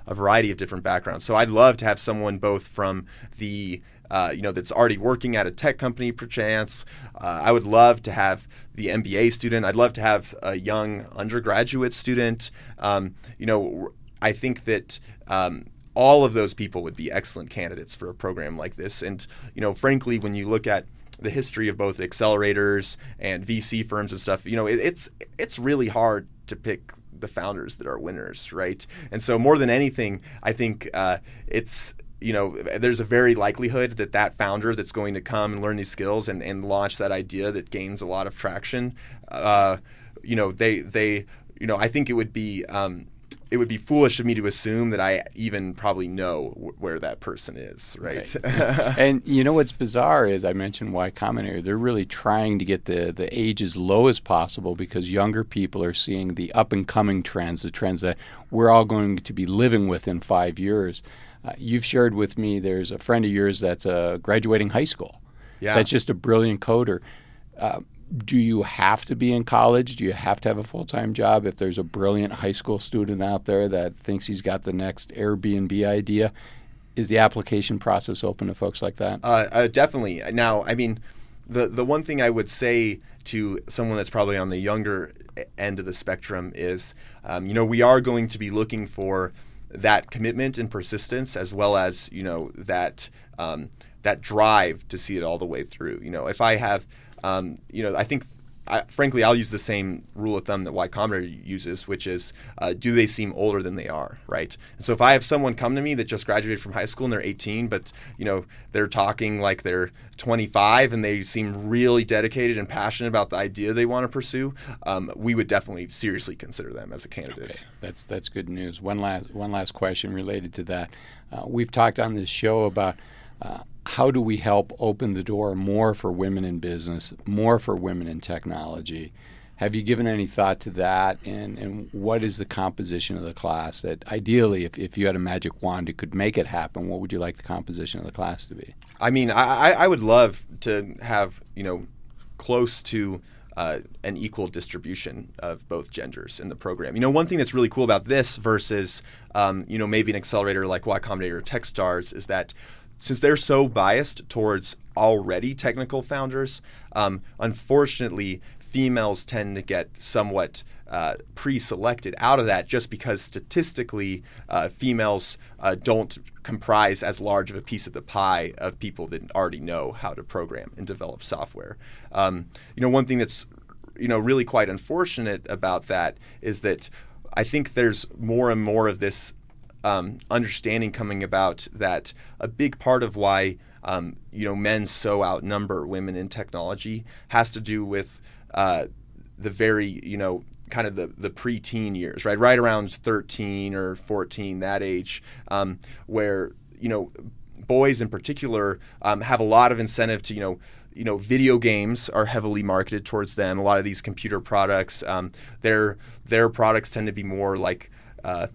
a variety of different backgrounds. So I'd love to have someone both from the Uh, you know, that's already working at a tech company, perchance. Uh, I would love to have the M B A student. I'd love to have a young undergraduate student. Um, you know, I think that um, all of those people would be excellent candidates for a program like this. And, you know, frankly, when you look at the history of both accelerators and V C firms and stuff, you know, it, it's it's really hard to pick the founders that are winners, right? And so more than anything, I think uh, it's you know, there's a very likelihood that that founder that's going to come and learn these skills and, and launch that idea that gains a lot of traction, uh, you know, they, they, you know, I think it would be, um, it would be foolish of me to assume that I even probably know w- where that person is, right? right. And you know what's bizarre is I mentioned Y Combinator. They're really trying to get the, the age as low as possible because younger people are seeing the up-and-coming trends, the trends that we're all going to be living with in five years. Uh, you've shared with me there's a friend of yours that's uh, graduating high school. Yeah. That's just a brilliant coder. Uh, do you have to be in college? Do you have to have a full-time job if there's a brilliant high school student out there that thinks he's got the next Airbnb idea? Is the application process open to folks like that? Uh, uh, definitely. Now, I mean, the, the one thing I would say to someone that's probably on the younger end of the spectrum is, um, you know, we are going to be looking for that commitment and persistence, as well as, you know, that um, that drive to see it all the way through. You know, if I have, um, you know, I think, I, frankly, I'll use the same rule of thumb that Y Combinator uses, which is, uh, do they seem older than they are, right? And so if I have someone come to me that just graduated from high school and they're eighteen, but, you know, they're talking like they're twenty-five and they seem really dedicated and passionate about the idea they want to pursue, um, we would definitely seriously consider them as a candidate. Okay. That's that's good news. One last one last question related to that. Uh, we've talked on this show about uh, how do we help open the door more for women in business, more for women in technology? Have you given any thought to that? And, and what is the composition of the class that ideally, if, if you had a magic wand, it could make it happen? What would you like the composition of the class to be? I mean, I, I would love to have, you know, close to uh, an equal distribution of both genders in the program. You know, one thing that's really cool about this versus, um, you know, maybe an accelerator like Y Combinator or Techstars is that since they're so biased towards already technical founders, um, unfortunately, females tend to get somewhat uh, pre-selected out of that just because statistically uh, females uh, don't comprise as large of a piece of the pie of people that already know how to program and develop software. Um, you know, one thing that's, you know, really quite unfortunate about that is that I think there's more and more of this Um, understanding coming about that a big part of why um, you know men so outnumber women in technology has to do with uh, the very you know kind of the the preteen years, right, right around thirteen or fourteen, that age, um, where you know boys in particular um, have a lot of incentive to you know. You know, video games are heavily marketed towards them. A lot of these computer products, um, their their products tend to be more like uh,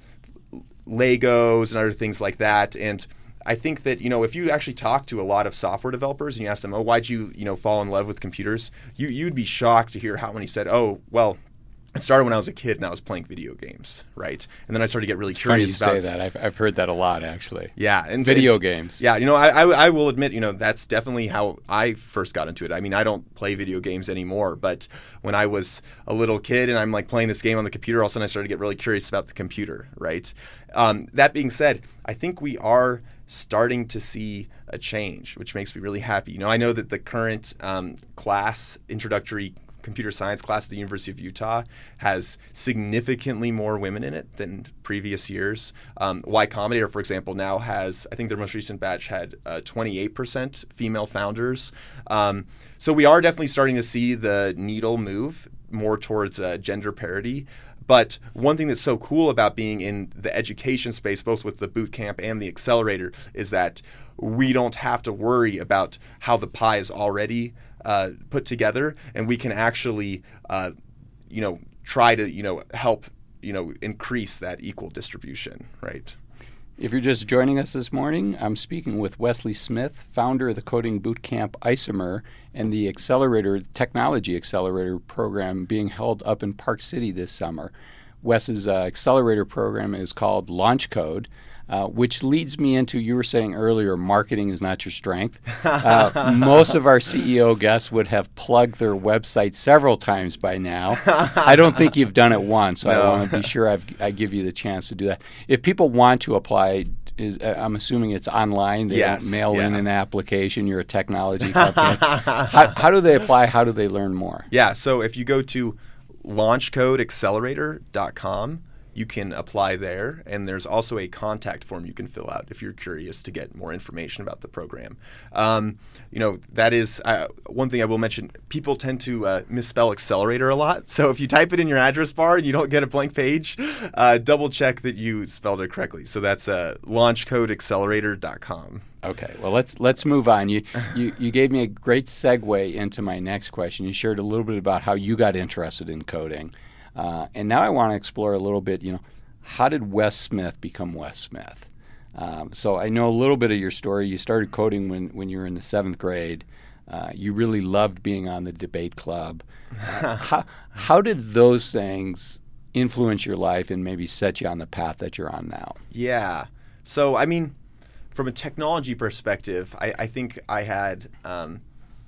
Legos and other things like that. And I think that, you know, if you actually talk to a lot of software developers and you ask them, oh, why'd you, you know, fall in love with computers? You, you'd be shocked to hear how many said, oh, well, it started when I was a kid and I was playing video games, right? And then I started to get really it's curious funny you about. say that. I've I've heard that a lot, actually. Yeah, and video and, games. Yeah, you know, I, I I will admit, you know, that's definitely how I first got into it. I mean, I don't play video games anymore, but when I was a little kid and I'm like playing this game on the computer, all of a sudden I started to get really curious about the computer, right? Um, that being said, I think we are starting to see a change, which makes me really happy. You know, I know that the current um, class, introductory computer science class at the University of Utah, has significantly more women in it than previous years. Um, Y Combinator, for example, now has, I think their most recent batch had uh, twenty-eight percent female founders. Um, so we are definitely starting to see the needle move more towards uh, gender parity. But one thing that's so cool about being in the education space, both with the boot camp and the accelerator, is that we don't have to worry about how the pie is already uh, put together, and we can actually, uh, you know, try to, you know, help, you know, increase that equal distribution, right? If you're just joining us this morning, I'm speaking with Wesley Smith, founder of the coding bootcamp Isomer and the Accelerator, Technology Accelerator program being held up in Park City this summer. Wes's uh, accelerator program is called Launch Code. Uh, which leads me into, you were saying earlier, marketing is not your strength. Uh, most of our C E O guests would have plugged their website several times by now. I don't think you've done it once, so no. I want to be sure I've, I give you the chance to do that. If people want to apply, is uh, I'm assuming it's online. They yes, don't mail yeah. in an application. You're a technology company. how, how do they apply? How do they learn more? Yeah, so if you go to launch code accelerator dot com, you can apply there, and there's also a contact form you can fill out if you're curious to get more information about the program. Um, you know, that is uh, one thing I will mention. People tend to uh, misspell accelerator a lot, so if you type it in your address bar and you don't get a blank page, uh, double check that you spelled it correctly. So that's uh, launch code accelerator dot com. Okay, well let's let's move on. You, you you gave me a great segue into my next question. You shared a little bit about how you got interested in coding. Uh, and now I want to explore a little bit, you know, how did Wes Smith become Wes Smith? Um, so I know a little bit of your story. You started coding when, when you were in the seventh grade. Uh, you really loved being on the debate club. Uh, how, how did those things influence your life and maybe set you on the path that you're on now? Yeah. So, I mean, from a technology perspective, I, I think I had um,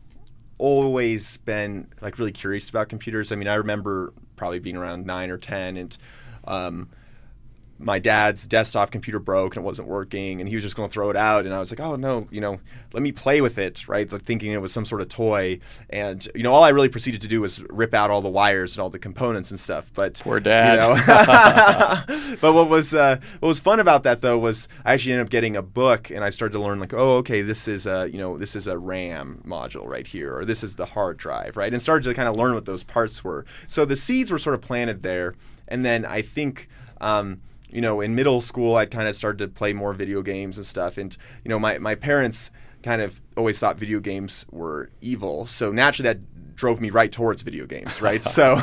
always been like really curious about computers. I mean, I remember probably being around nine or ten, and um, my dad's desktop computer broke and it wasn't working, and he was just going to throw it out. And I was like, oh no, you know, let me play with it, right? Like thinking it was some sort of toy. And you know, all I really proceeded to do was rip out all the wires and all the components and stuff. But poor dad. You know, but what was uh, what was fun about that though was I actually ended up getting a book, and I started to learn like, oh, okay, this is a you know this is a RAM module right here, or this is the hard drive, right? And started to kind of learn what those parts were. So the seeds were sort of planted there, and then I think. Um, You know, in middle school, I'd kind of started to play more video games and stuff. And, you know, my, my parents kind of always thought video games were evil. So naturally that drove me right towards video games, right? so,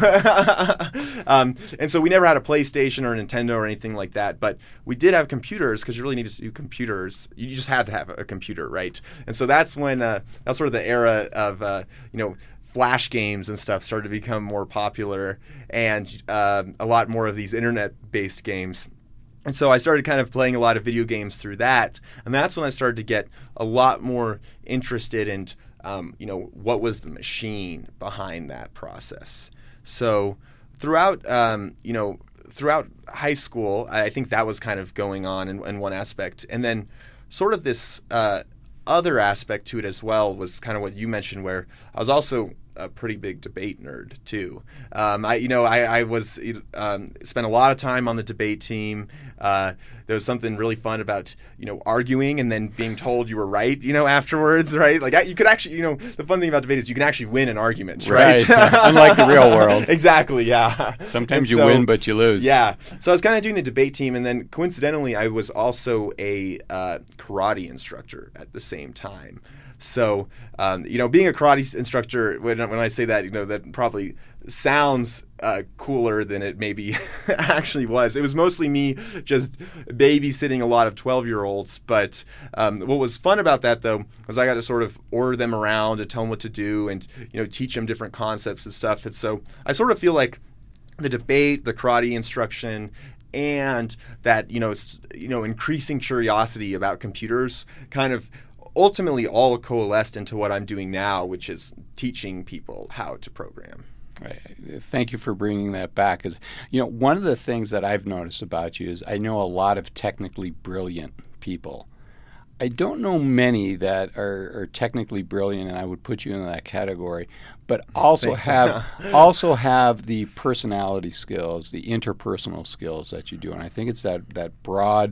um, and so we never had a PlayStation or a Nintendo or anything like that. But we did have computers because you really needed to do computers. You just had to have a computer, right? And so that's when, uh, that's sort of the era of, uh, you know, Flash games and stuff started to become more popular, and uh, a lot more of these internet-based games. And so I started kind of playing a lot of video games through that, and that's when I started to get a lot more interested in, um, you know, what was the machine behind that process. So throughout, um, you know, throughout high school, I think that was kind of going on in, in one aspect, and then sort of this uh, other aspect to it as well was kind of what you mentioned, where I was also a pretty big debate nerd too. Um, I, you know, I, I was um, spent a lot of time on the debate team. Uh, there was something really fun about you know arguing and then being told you were right. You know, afterwards, right? Like you could actually, you know, the fun thing about debate is you can actually win an argument, right? Right. Unlike the real world. Exactly. Yeah. Sometimes and you so, win, but you lose. Yeah. So I was kind of doing the debate team, and then coincidentally, I was also a uh, karate instructor at the same time. So, um, you know, being a karate instructor, when, when I say that, you know, that probably sounds uh, cooler than it maybe actually was. It was mostly me just babysitting a lot of twelve-year-olds. But um, what was fun about that, though, was I got to sort of order them around and tell them what to do and, you know, teach them different concepts and stuff. And so I sort of feel like the debate, the karate instruction, and that, you know, you know, increasing curiosity about computers kind of ultimately all coalesced into what I'm doing now, which is teaching people how to program. Right. Thank you for bringing that back. Because, you know, one of the things that I've noticed about you is I know a lot of technically brilliant people. I don't know many that are, are technically brilliant, and I would put you in that category, but also Thanks. have also have the personality skills, the interpersonal skills that you do. And I think it's that, that broad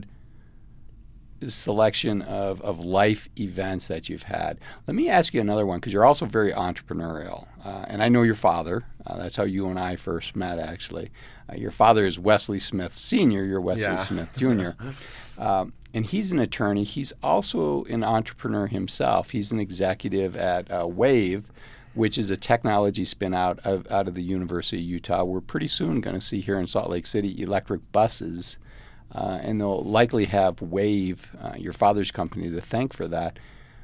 selection of, of life events that you've had. Let me ask you another one, because you're also very entrepreneurial. Uh, and I know your father. Uh, that's how you and I first met, actually. Uh, your father is Wesley Smith Senior You're Wesley yeah. Smith Junior Um, and he's an attorney. He's also an entrepreneur himself. He's an executive at uh, Wave, which is a technology spin out of, out of the University of Utah. We're pretty soon going to see here in Salt Lake City electric buses. Uh, and they'll likely have Wave, uh, your father's company, to thank for that.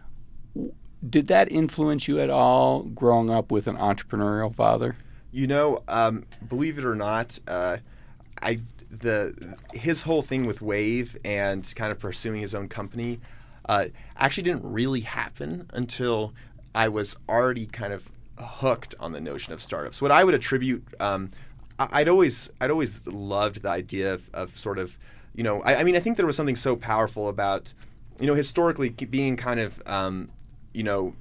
Did that influence you at all growing up with an entrepreneurial father? You know, um, believe it or not, uh, I the his whole thing with Wave and kind of pursuing his own company uh, actually didn't really happen until I was already kind of hooked on the notion of startups. What I would attribute, um, I'd always I'd always loved the idea of, of sort of, you know, I, I mean, I think there was something so powerful about, you know, historically being kind of, um, you know,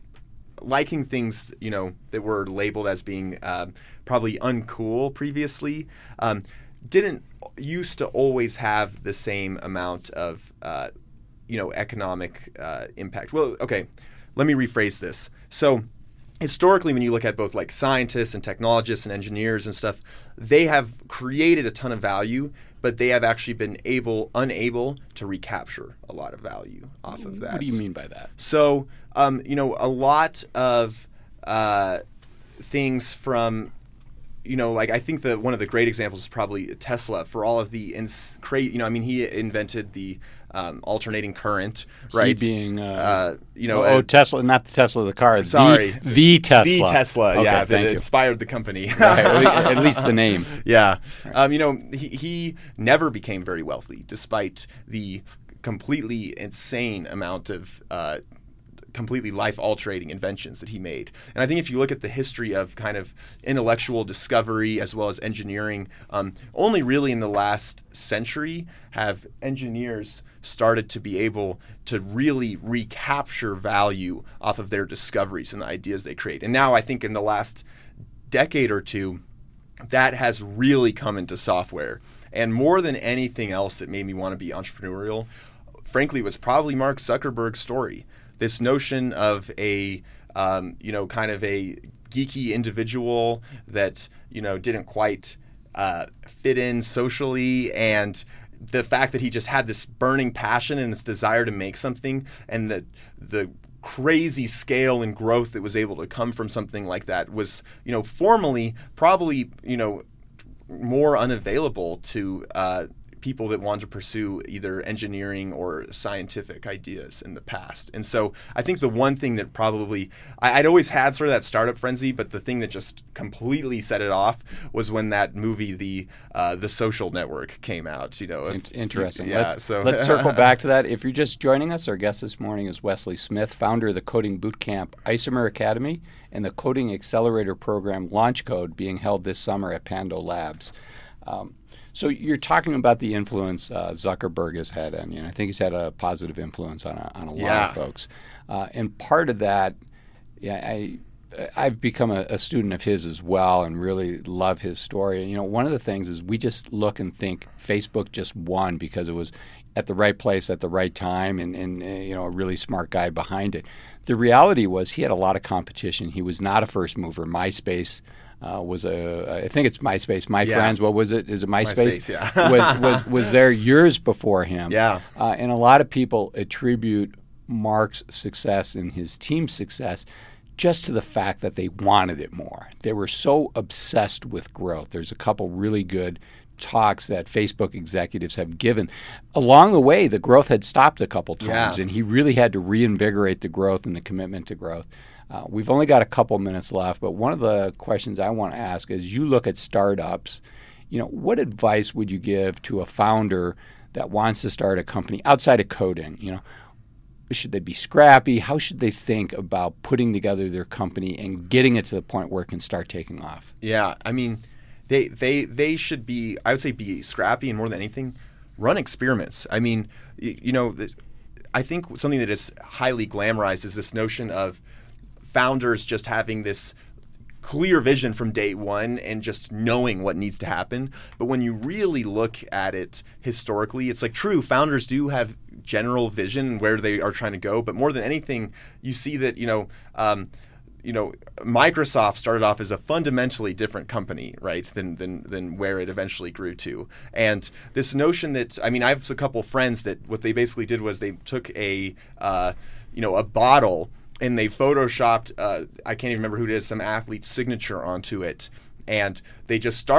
liking things, you know, that were labeled as being uh, probably uncool previously, um, didn't used to always have the same amount of, uh, you know, economic uh, impact. Well, okay, let me rephrase this. So historically, when you look at both like scientists and technologists and engineers and stuff, they have created a ton of value, but they have actually been able, unable to recapture a lot of value off of that. What do you mean by that? So, um, you know, a lot of uh, things from, you know, like I think that one of the great examples is probably Tesla for all of the ins- cra- you know, I mean, he invented the um, alternating current, right? He being, uh, uh, you know, oh, uh, Tesla, not the Tesla, the car. Sorry, the, the Tesla, the Tesla, okay, yeah, that thank you. inspired the company. Right, at least the name. Yeah, um, you know, he, he never became very wealthy, despite the completely insane amount of uh, completely life-altering inventions that he made. And I think if you look at the history of kind of intellectual discovery as well as engineering, um, only really in the last century have engineers started to be able to really recapture value off of their discoveries and the ideas they create. And now I think in the last decade or two, that has really come into software. And more than anything else that made me want to be entrepreneurial, frankly, was probably Mark Zuckerberg's story. This notion of a, um, you know, kind of a geeky individual that, you know, didn't quite uh, fit in socially, and the fact that he just had this burning passion and this desire to make something, and that the crazy scale and growth that was able to come from something like that was, you know, formally probably, you know, more unavailable to uh, people that wanted to pursue either engineering or scientific ideas in the past. And so I think the one thing that probably, I, I'd always had sort of that startup frenzy, but the thing that just completely set it off was when that movie, The uh, The Social Network, came out. You know, if, Interesting. Yeah, let's, so. let's circle back to that. If you're just joining us, our guest this morning is Wesley Smith, founder of the Coding Bootcamp Isomer Academy and the Coding Accelerator Program Launch Code being held this summer at Pando Labs. Um, So you're talking about the influence uh, Zuckerberg has had on you, and I think he's had a positive influence on a, on a lot yeah. of folks. Uh, and part of that, yeah, I, I've become a, a student of his as well and really love his story. You know, one of the things is we just look and think Facebook just won because it was at the right place at the right time and, and uh, you know, a really smart guy behind it. The reality was he had a lot of competition. He was not a first mover. MySpace Uh, was a, I think it's MySpace. My yeah. Friends, what was it? Is it MySpace? MySpace, yeah. was, was was there years before him. Yeah. Uh, and a lot of people attribute Mark's success and his team's success just to the fact that they wanted it more. They were so obsessed with growth. There's a couple really good talks that Facebook executives have given. Along the way, the growth had stopped a couple times, yeah. and he really had to reinvigorate the growth and the commitment to growth. Uh, we've only got a couple minutes left, but one of the questions I want to ask is, you look at startups, you know, what advice would you give to a founder that wants to start a company outside of coding? You know, should they be scrappy? How should they think about putting together their company and getting it to the point where it can start taking off? Yeah, I mean, they they they should be, I would say, be scrappy, and more than anything, run experiments. I mean, you, you know, this, I think something that is highly glamorized is this notion of founders just having this clear vision from day one and just knowing what needs to happen. But when you really look at it historically, it's like, true, founders do have general vision where they are trying to go. But more than anything, you see that, you know, um, you know, Microsoft started off as a fundamentally different company, right, than, than than where it eventually grew to. And this notion that, I mean, I have a couple friends that what they basically did was they took a, uh, you know, a bottle and they photoshopped, uh, I can't even remember who it is, some athlete's signature onto it. And they just started a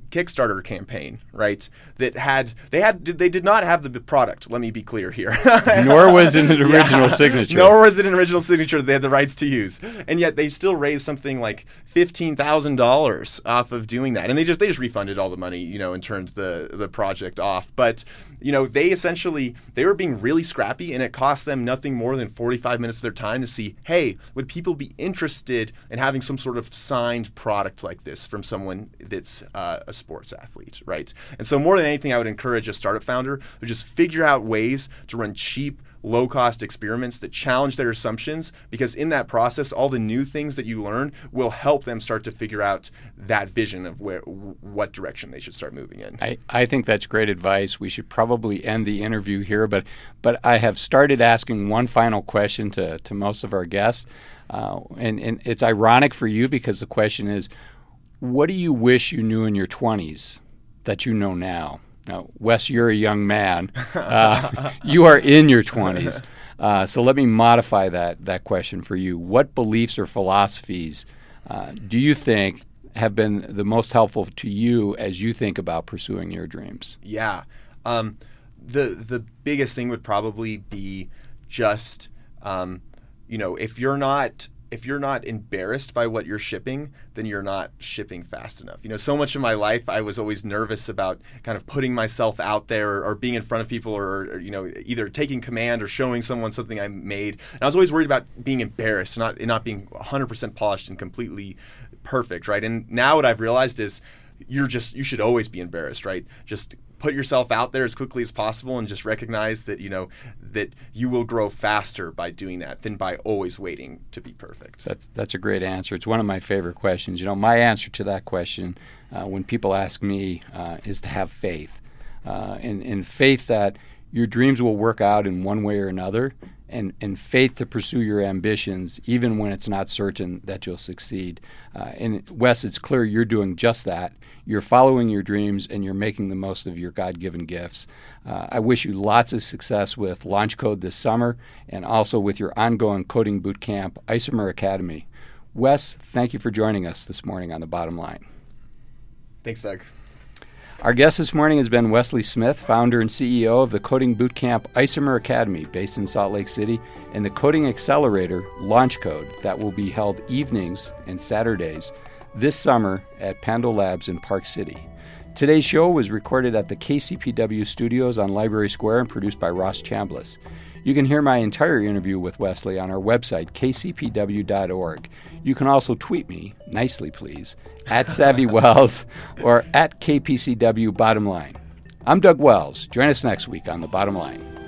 Kickstarter campaign, right? That had they had they did not have the product. Let me be clear here. Nor was it an original yeah. signature. Nor was it an original signature that they had the rights to use, and yet they still raised something like fifteen thousand dollars off of doing that, and they just they just refunded all the money, you know, and turned the the project off. But you know, they essentially they were being really scrappy, and it cost them nothing more than forty-five minutes of their time to see, hey, would people be interested in having some sort of signed product like this from someone that's uh, a sports athlete, right? And so more than anything, I would encourage a startup founder to just figure out ways to run cheap, low-cost experiments that challenge their assumptions, because in that process, all the new things that you learn will help them start to figure out that vision of where what direction they should start moving in. I, I think that's great advice. We should probably end the interview here, but but I have started asking one final question to, to most of our guests, uh, and, and it's ironic for you because the question is, what do you wish you knew in your twenties that you know now? Now, Wes, you're a young man. Uh, you are in your twenties. Uh, so let me modify that that question for you. What beliefs or philosophies uh, do you think have been the most helpful to you as you think about pursuing your dreams? Yeah. Um, the the biggest thing would probably be just, um, you know, if you're not if you're not embarrassed by what you're shipping, then you're not shipping fast enough. You know, so much of my life, I was always nervous about kind of putting myself out there or, or being in front of people or, or, you know, either taking command or showing someone something I made. And I was always worried about being embarrassed, not not being one hundred percent polished and completely perfect, right? And now what I've realized is you're just, you should always be embarrassed, right? Just put yourself out there as quickly as possible and just recognize that, you know, that you will grow faster by doing that than by always waiting to be perfect. That's that's a great answer. It's one of my favorite questions. You know, my answer to that question uh, when people ask me uh, is to have faith. Uh, and, and faith that your dreams will work out in one way or another, and, and faith to pursue your ambitions even when it's not certain that you'll succeed. Uh, and Wes, it's clear you're doing just that. You're following your dreams and you're making the most of your God-given gifts. Uh, I wish you lots of success with LaunchCode this summer and also with your ongoing coding bootcamp, Isomer Academy. Wes, thank you for joining us this morning on The Bottom Line. Thanks, Doug. Our guest this morning has been Wesley Smith, founder and C E O of the coding bootcamp Isomer Academy, based in Salt Lake City, and the coding accelerator LaunchCode that will be held evenings and Saturdays this summer at Pando Labs in Park City. Today's show was recorded at the K C P W studios on Library Square and produced by Ross Chambliss. You can hear my entire interview with Wesley on our website, k c p w dot org. You can also tweet me, nicely please, at Savvy Wells or at K P C W Bottom Line. I'm Doug Wells. Join us next week on The Bottom Line.